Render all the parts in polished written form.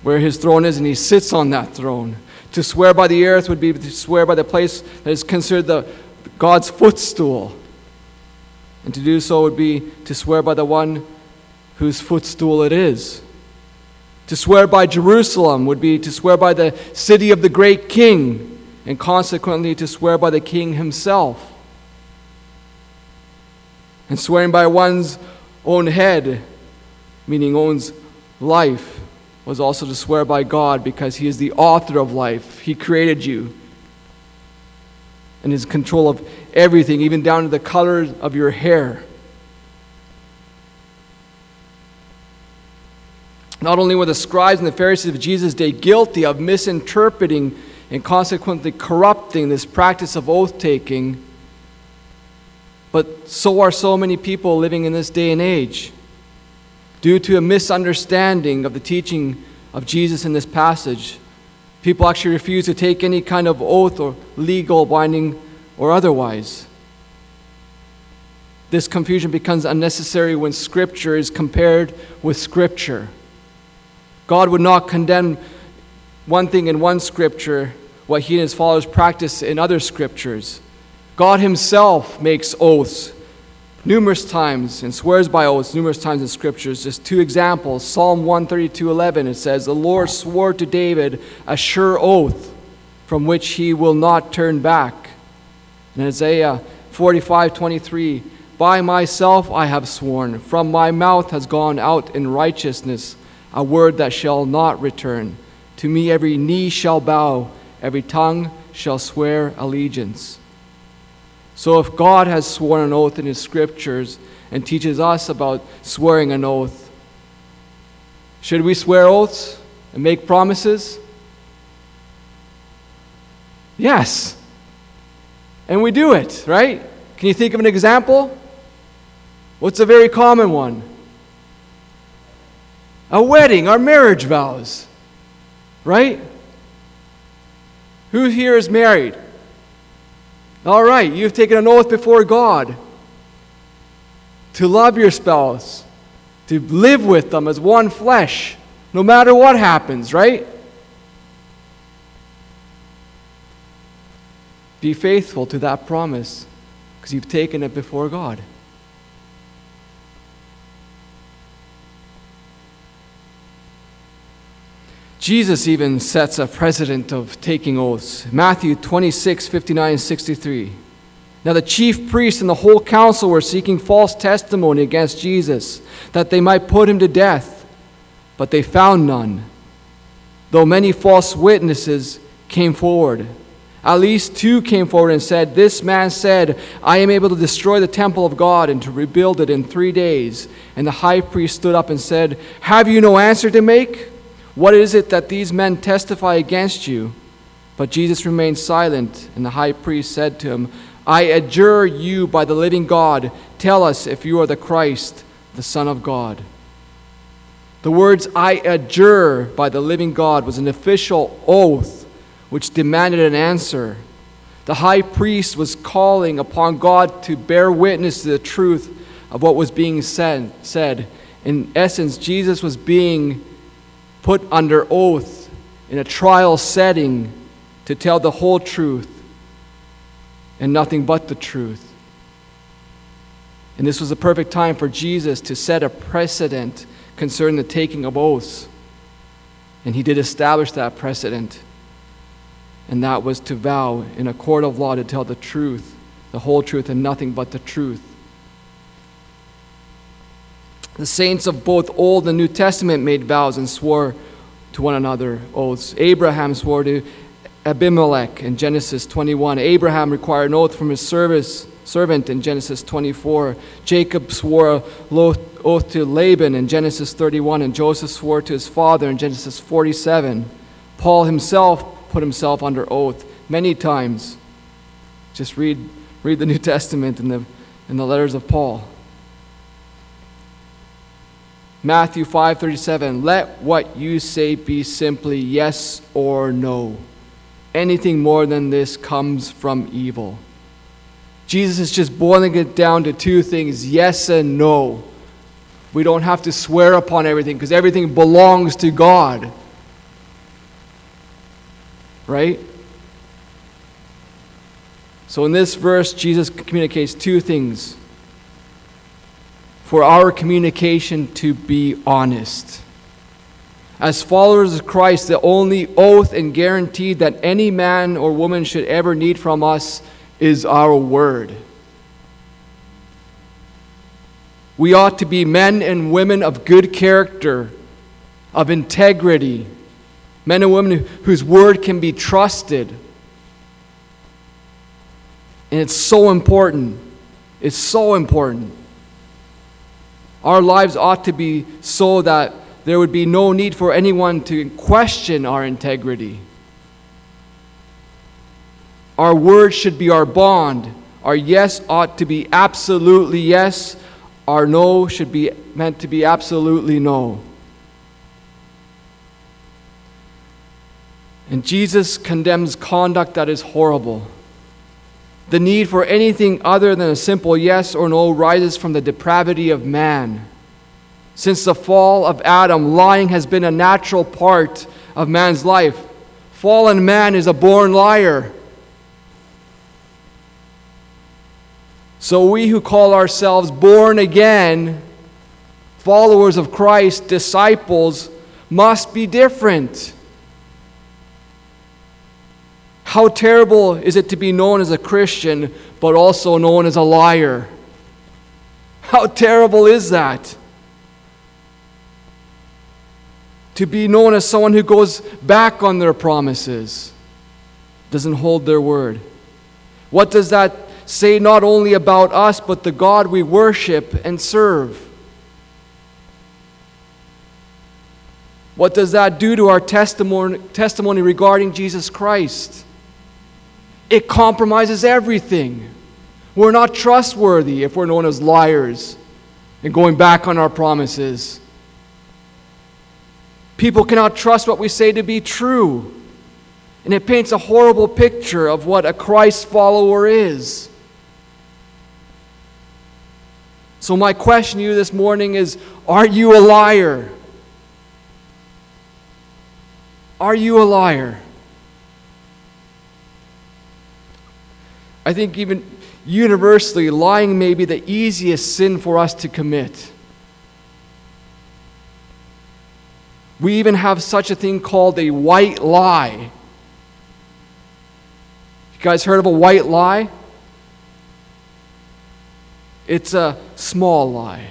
where his throne is, and he sits on that throne. To swear by the earth would be to swear by the place that is considered God's footstool. And to do so would be to swear by the one whose footstool it is. To swear by Jerusalem would be to swear by the city of the great king, and consequently to swear by the king himself. And swearing by one's own head, meaning one's life, was also to swear by God, because he is the author of life. He created you and is in control of everything, even down to the color of your hair. Not only were the scribes and the Pharisees of Jesus' day guilty of misinterpreting and consequently corrupting this practice of oath-taking, but so are so many people living in this day and age, due to a misunderstanding of the teaching of Jesus in this passage. People actually refuse to take any kind of oath, or legal, binding, or otherwise. This confusion becomes unnecessary when Scripture is compared with Scripture. God would not condemn one thing in one Scripture, what he and his followers practice in other Scriptures. God himself makes oaths numerous times and swears by oaths numerous times in Scriptures. Just two examples. Psalm 132:11, it says, "The Lord swore to David a sure oath from which he will not turn back." In Isaiah 45:23, "By myself I have sworn, from my mouth has gone out in righteousness a word that shall not return. To me every knee shall bow, every tongue shall swear allegiance." So if God has sworn an oath in his Scriptures and teaches us about swearing an oath, should we swear oaths and make promises? Yes. And we do it, right? Can you think of an example? What's a very common one? A wedding, our marriage vows, right? Who here is married? All right, you've taken an oath before God to love your spouse, to live with them as one flesh, no matter what happens, right? Be faithful to that promise, because you've taken it before God. Jesus even sets a precedent of taking oaths. Matthew 26:59-63. Now the chief priests and the whole council were seeking false testimony against Jesus, that they might put him to death, but they found none, though many false witnesses came forward. At least two came forward and said, "This man said, I am able to destroy the temple of God and to rebuild it in 3 days." And the high priest stood up and said, "Have you no answer to make? What is it that these men testify against you?" But Jesus remained silent, and the high priest said to him, "I adjure you by the living God, tell us if you are the Christ, the Son of God." The words "I adjure by the living God" was an official oath which demanded an answer. The high priest was calling upon God to bear witness to the truth of what was being said. In essence, Jesus was being put under oath in a trial setting to tell the whole truth and nothing but the truth. And this was a perfect time for Jesus to set a precedent concerning the taking of oaths. And he did establish that precedent. And that was to vow in a court of law to tell the truth, the whole truth, and nothing but the truth. The saints of both Old and New Testament made vows and swore to one another oaths. Abraham swore to Abimelech in Genesis 21. Abraham required an oath from his servant in Genesis 24. Jacob swore an oath to Laban in Genesis 31, and Joseph swore to his father in Genesis 47. Paul himself put himself under oath many times. Just read the New Testament and the letters of Paul. Matthew 5:37, "Let what you say be simply yes or no. Anything more than this comes from evil." Jesus is just boiling it down to two things, yes and no. We don't have to swear upon everything because everything belongs to God. right? So in this verse, Jesus communicates two things. For our communication to be honest. As followers of Christ, the only oath and guarantee that any man or woman should ever need from us is our word. We ought to be men and women of good character, of integrity, men and women whose word can be trusted. And it's so important. It's so important. Our lives ought to be so that there would be no need for anyone to question our integrity. Our word should be our bond. Our yes ought to be absolutely yes. Our no should be meant to be absolutely no. And Jesus condemns conduct that is horrible. The need for anything other than a simple yes or no rises from the depravity of man. Since the fall of Adam, lying has been a natural part of man's life. Fallen man is a born liar. So we who call ourselves born again, followers of Christ, disciples, must be different. How terrible is it to be known as a Christian, but also known as a liar? How terrible is that? To be known as someone who goes back on their promises, doesn't hold their word. What does that say not only about us, but the God we worship and serve? What does that do to our testimony regarding Jesus Christ? It compromises everything. We're not trustworthy if we're known as liars and going back on our promises. People cannot trust what we say to be true. And it paints a horrible picture of what a Christ follower is. So my question to you this morning is, are you a liar? Are you a liar? I think even universally, lying may be the easiest sin for us to commit. We even have such a thing called a white lie. You guys heard of a white lie? It's a small lie.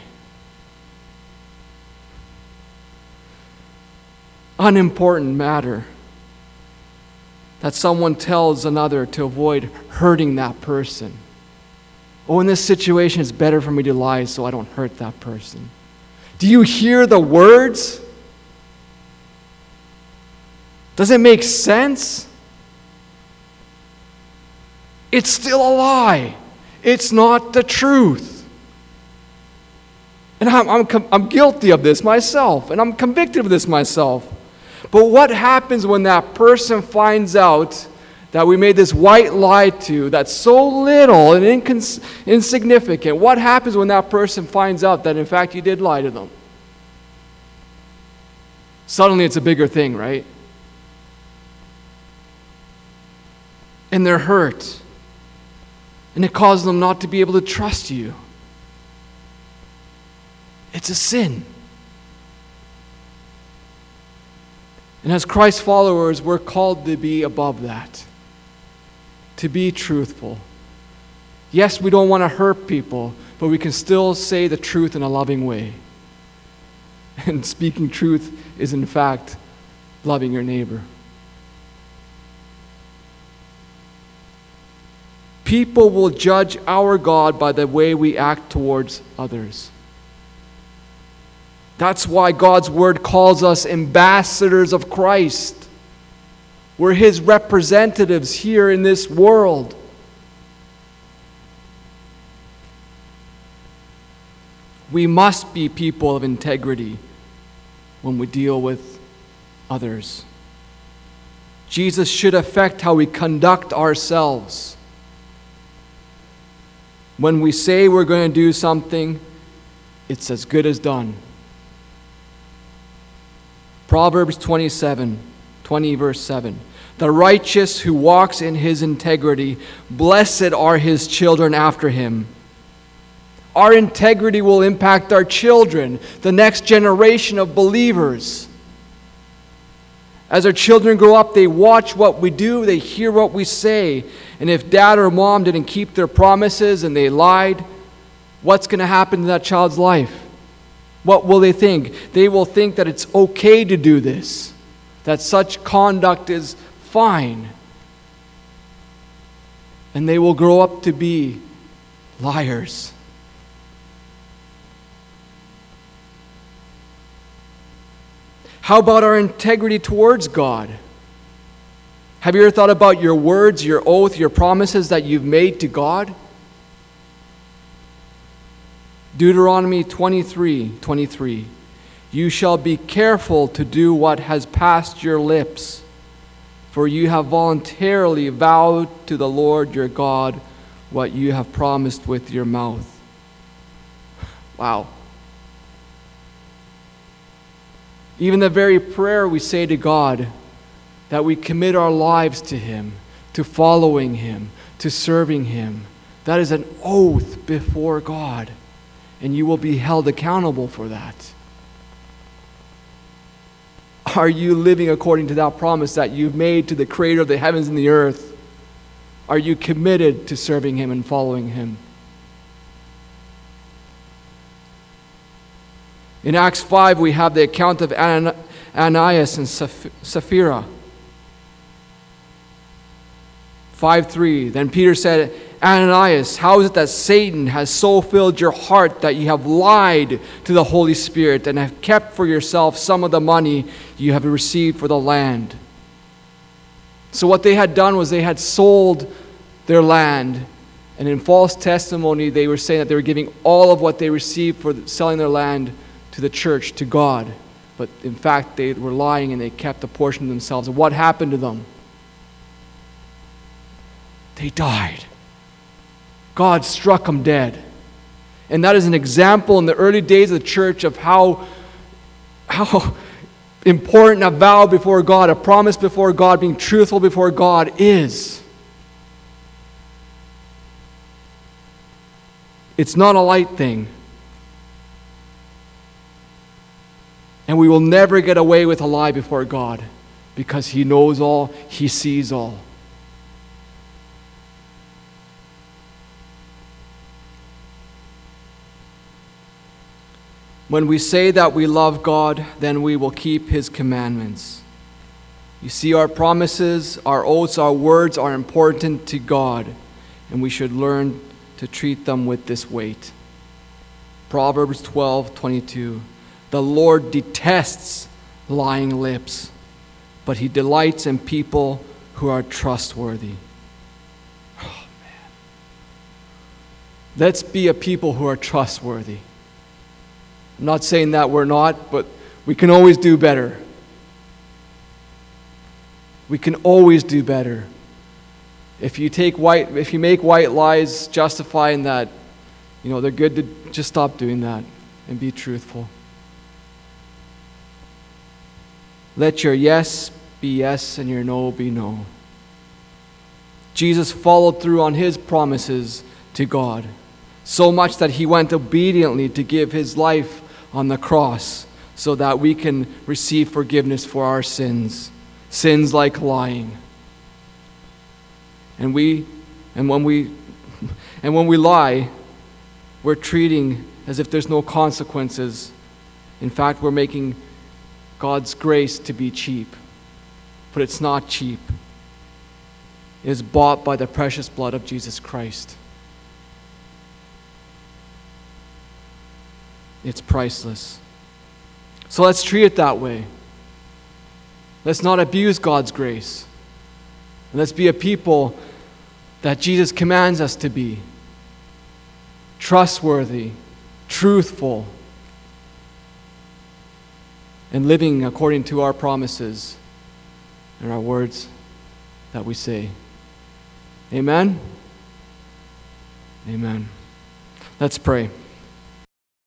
Unimportant matter that someone tells another to avoid hurting that person. Oh, in this situation, it's better for me to lie so I don't hurt that person. Do you hear the words? Does it make sense? It's still a lie. It's not the truth. And I'm guilty of this myself, and I'm convicted of this myself. But what happens when that person finds out that we made this white lie to that's so little and insignificant? What happens when that person finds out that in fact you did lie to them? Suddenly it's a bigger thing, right? And they're hurt. And it causes them not to be able to trust you. It's a sin. And as Christ followers, we're called to be above that. To be truthful. Yes, we don't want to hurt people, but we can still say the truth in a loving way. And speaking truth is in fact loving your neighbor. People will judge our God by the way we act towards others. That's why God's word calls us ambassadors of Christ. We're his representatives here in this world. We must be people of integrity when we deal with others. Jesus should affect how we conduct ourselves. When we say we're going to do something, it's as good as done. Proverbs 20 verse 7. The righteous who walks in his integrity, blessed are his children after him. Our integrity will impact our children, the next generation of believers. As our children grow up, they watch what we do, they hear what we say. And if dad or mom didn't keep their promises and they lied, what's going to happen to that child's life? What will they think? They will think that it's okay to do this, that such conduct is fine. And they will grow up to be liars. How about our integrity towards God? Have you ever thought about your words, your oath, your promises that you've made to God? Deuteronomy 23:23. You shall be careful to do what has passed your lips, for you have voluntarily vowed to the Lord your God what you have promised with your mouth. Wow. Even the very prayer we say to God, that we commit our lives to Him, to following Him, to serving Him, that is an oath before God, and you will be held accountable for that. Are you living according to that promise that you've made to the Creator of the heavens and the earth? Are you committed to serving Him and following Him? In Acts 5, we have the account of Ananias and Sapphira. 5:3. Then Peter said, Ananias, how is it that Satan has so filled your heart that you have lied to the Holy Spirit and have kept for yourself some of the money you have received for the land? So what they had done was they had sold their land, and in false testimony they were saying that they were giving all of what they received for selling their land to the church, to God. But in fact, they were lying and they kept a portion to themselves. And what happened to them? They died. God struck them dead. And that is an example in the early days of the church of how important a vow before God, a promise before God, being truthful before God is. It's not a light thing. And we will never get away with a lie before God because He knows all, He sees all. When we say that we love God, then we will keep His commandments. You see, our promises, our oaths, our words are important to God, and we should learn to treat them with this weight. Proverbs 12:22. The Lord detests lying lips, but He delights in people who are trustworthy. Oh, man. Let's be a people who are trustworthy. I'm not saying that we're not, but we can always do better. We can always do better. If you make white lies justifying that, they're good, to just stop doing that and be truthful. Let your yes be yes and your no be no. Jesus followed through on His promises to God, so much that He went obediently to give His life on the cross so that we can receive forgiveness for our sins like lying. And when we lie, we're treating as if there's no consequences. In fact, we're making God's grace to be cheap. But it's not cheap. It is bought by the precious blood of Jesus Christ. It's priceless. So let's treat it that way. Let's not abuse God's grace. And let's be a people that Jesus commands us to be. Trustworthy, truthful, and living according to our promises and our words that we say. Amen? Amen. Let's pray.